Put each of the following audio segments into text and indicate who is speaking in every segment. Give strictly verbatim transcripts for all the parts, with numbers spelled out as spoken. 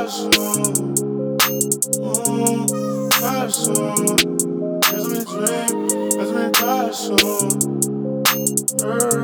Speaker 1: passion. Mm, passion. Chasing me dream, chasing me passion. Yeah.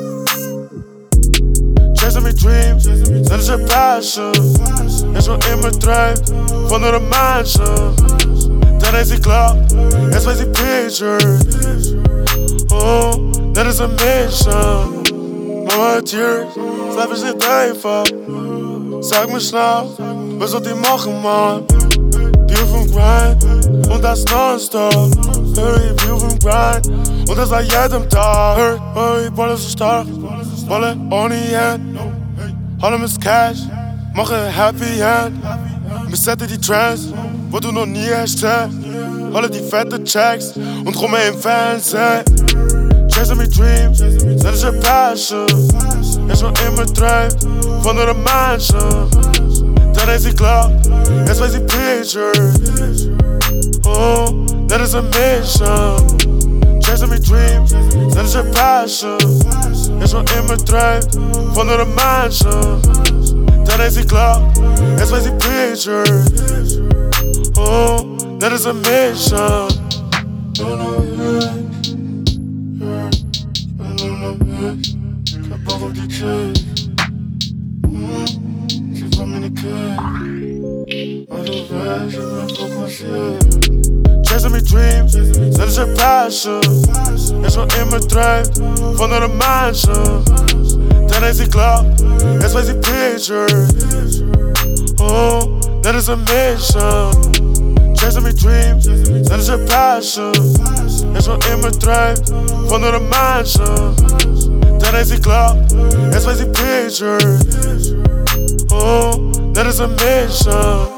Speaker 1: Chasing me dreams, dat is je passion. En zo in mijn drive, van de mansion. Dan is hij klaar, en space die pictures. Oh, dat is een mission. Mama tears, slaap is niet even. Sag mir schnell, was soll die machen, man? View vom Grind, und das nonstop. Hey, View vom Grind, und das an jedem Tag. Hey, hey, Balle so stark, Balle ohne Hand. Allem ist Cash, mache Happy Hand. Besette die Trends, wo du noch nie hast checkt. Alle die fette Checks und rum im Fernsehen. Chasing me dreams, dat is je passion. En zo in mijn drive, van de mansion. Dan is hij klaar, en space die pictures. Oh, dat is een mission. Chasing me dreams, dat is je passion. En zo in mijn drive, van de mansion. Dan is hij klaar, en space die pictures. Oh, dat is een mission. Ik heb al op die chase. Ze van me de kut. Maar de weg, ik ben op mijn shit. Chasing me dreams, dat is je passion. En zo in mijn drive, van de mansion. Dan is hij klaar, en space die pictures. Oh, dat is een mission. Chasing me dreams, dat is je passion. En zo in mijn drive, van de mansion. Dan is hij klaar, en space die pictures. Oh, dat is een mission.